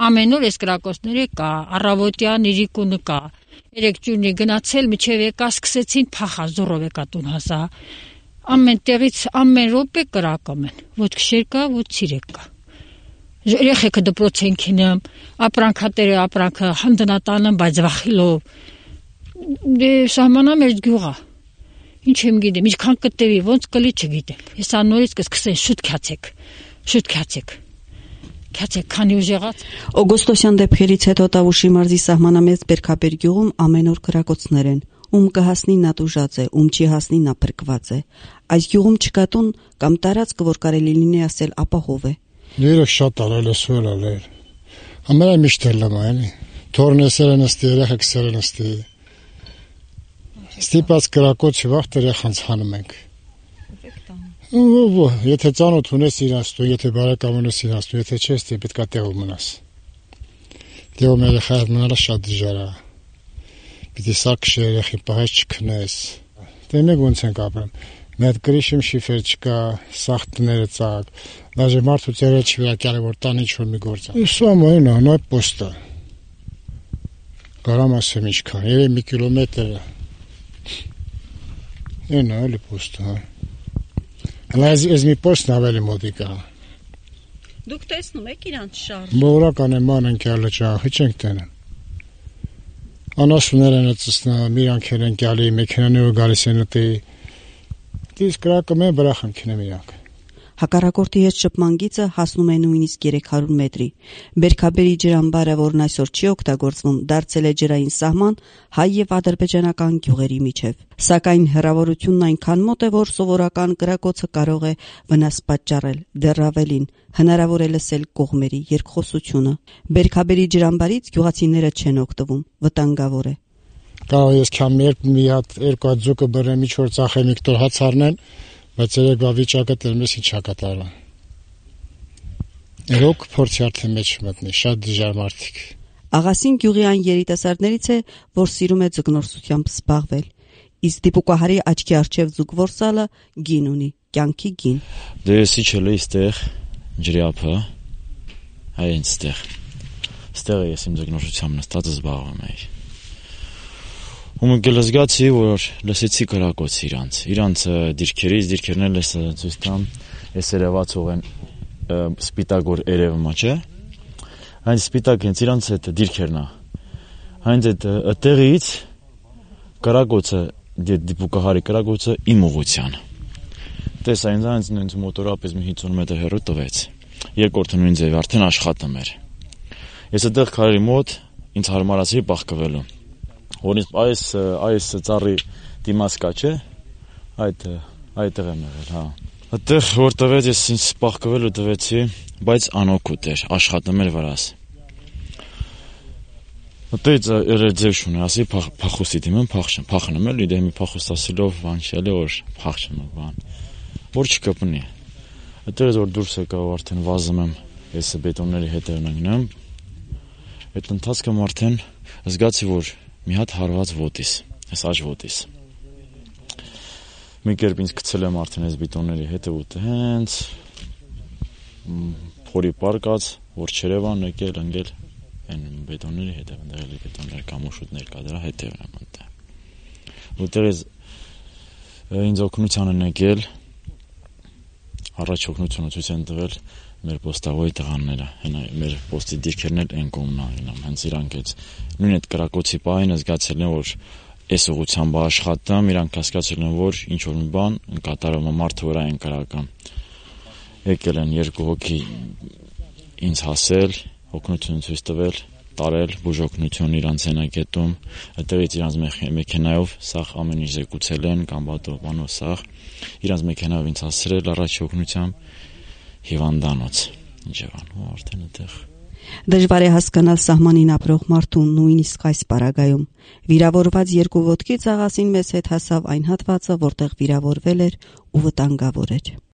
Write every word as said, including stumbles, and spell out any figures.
ամեն օր այս կրակոցները կա, առավոտյան իրիկունը կա, երեք ջուրնի գնացել, միջև եկա, սկսեցին փախա, զորով եկա տուն հասա, ամեն տեղից, ամեն րոպե կրակում են, ոչ քշեր կա, ոչ ցիրեկ կա, երեխեքը դպրոց են քինում, ապրանքատերը ապրանքը հանդնատանում, բայց վախիլով, դե սահմանա մեր գյուղա, ինչ եմ գիտեմ, ինչքան կտևի, ոնց կլի չգիտեմ, հեսա նորից կսկսեն շուտ քյացեք, շուտ քյացեք, քյացեք, քանի ուժ եղած։ Օգոստոսյան դեպքերից հետո Տավուշի մարզի սահմանամերձ Բերքաբեր գյուղում ամեն օր կրակոցներ են, ում կհասնի նա տուժած է, ում չի հասնի նա փրկված է։ Այս գյուղում չկա տուն կամ տարածք, որ կարելի լինի ասել ապահով է։ Երեք շատ արել է, սուր արել։ Ամենը միշտ էլ լավ է, թորնեսերը նստի, երեխեքսերը նստի։ Ստիպած կրակոցի վաղ երեխանց հանում ենք։ Եթե ծանոթ ունես իրանց տուն, եթե բարեկամ ունես իրանց տուն, եթե չես, դե պետք է տեղում մնաս։ Տեղում երեխա հետ մնալը շատ դժվար է։ Պիտի սարքշ երեխին պահես չքնես։ Դե մենք ոնց ենք ապրում։ Մեր գրիշում շիֆեր չկա, սաղ տները ծակ, դաժե մարդու ծերը չվիրակյալ է, որ տան ինչ-որ մի գործ է։ Իսում այն է, նայ պոստը։ Կարամ ասեմ ինչքան, երևի մի կիլոմետր է։ Այն է, էլի պոստը, հա։ Հլա ես մի պոստն ավելի մոտիկ է։ Դուք տեսնում եք իրանց շարժ։ Բորական է ման ընկյալը ճախի չենք տենում։ Անասուներ են ծսնում, իրանք են ընկյալի, մեքենաները գալիս են ուտի։ Դից կրակում են բրախան քնեմ իրանք։ Հակառակորդի հետ շփման գիծը հասնում է նույնիսկ երեք հարյուր մետրի։ Բերքաբերի ջրամբարը, որն այսօր չի օգտագործվում, դարձել է ջրային սահման հայ եւ ադրբեջանական գյուղերի միջև։ Սակայն հեռավորությունն այնքան մոտ է, որ սովորական կրակոցը կարող է վնաս պատճառել, դեռ ավելին, հնարավոր է լսել կողմերի երկխոսությունը։ Բերքաբերի ջրամբարից գյուղացիները չեն օգտվում, վտանգավոր է։ Կարող ես քամ մի հատ երկու հատ ձուկը բռնեմ, ինչ-որ ծախեմ, մի կտոր հաց առնեմ, բայց երեկվա վիճակը տերմես ինչ հակատարում։ Երոք փորձի արդեն մեջ մտնի, շատ դժվար մարդիկ։ Աղասին գյուղի այն երիտասարդներից է, որ սիրում է ձկնորսությամբ զբաղվել։ Իսկ դիպուկահարի աչքի առջև ձուկ որսալը գին ունի, կյանքի գին։ Դե ես իջել էի ստեղ, ջրյափը, այն ստեղ։ Ստեղ ես իմ ձկնորսությամբ նստած զբաղվում էի։ Ու մենք լսգացի, որ լսեցի կրակոց իրանց, իրանց դիրքերից, դիրքերն էլ ես ցույց տամ, ես երևացող են սպիտակ որ երևում է, չէ՞։ Այն սպիտակ հենց իրանց այդ դիրքերն է։ Հենց այդ տեղից կրակոցը, դիպուկահարի կրակոցը իմ ուղղության։ Տես այն այնց նույնց մոտորապես մի հինգ մետր հեռու տվեց։ Երկրորդը նույն ձևի արդեն աշխատում էր։ Ես այդտեղ քարերի մոտ ինձ հարմարացրի բախկվելու։ Որից այս այս ծառի դիմաց կա, չէ՞։ Այդ այդտեղ եմ եղել, հա։ Այդտեղ որ տվեց ես ինձ բախկվելու տվեցի, բայց անօգուտ էր, աշխատում էր վրաս։ Այդտեղից երեք ձև շունի, ասի փախուստի դիմեմ, փախչեմ, փախնում էլի, դե մի փախուստ ասելով բան չէ՞, որ փախչեմ բան։ Որ չկպնի։ Այդտեղից որ դուրս եկա ու արդեն վազում եմ, ես բետոնների հետևն ընկնում։ Այդ ընթացքում արդեն զգացի, որ մի հատ հարված ոտիս, այս աջ ոտիս։ Մի կերպ ինձ գցել եմ արդեն այս բետոնների հետը ու հենց փորի պարկած, որ չերևան եկել, ընկել այն բետոնների հետև, ընդեղ էլի բետոններ կամ ուշուտներ կա, դրա հետևն եմ ընդեղ։ Որտեղից ինձ օգնության են եկել, առաջ օգնությունը ցույց են տվել մեր պոստավոյի տղաները, մեր պոստի դիրքերն էլ են կողմնային, հենց իրանք այդ նույն այդ կրակոցի պահին զգացել են, որ այս ուղղությամբ աշխատում, իրանք հասկացել են, որ ինչ որ մի բան կատարում է մարդու վրա են կրակում։ Եկել են երկու հոգի ինձ հասել, օգնություն ցույց տվել, տարել բուժօգնություն իրանց հենակետում, այդտեղից իրանց մեքենայով սաղ ամեն ինչ զեկուցել են, կամ բատով, բանով սաղ, իրանց մեքենայով ինձ հասցրել առաջի օգնությամբ հիվանդանոց, ինչ եղան, ու արդեն այդտեղ։ Դժվար է հասկանալ սահմանին ապրող մարդուն նույնիսկ այս պարագայում։ Վիրավորված երկու ոտքից աղասին մեզ հետ հասավ այն հատվածը, որտեղ վիրավորվել էր ու վտանգավոր էր։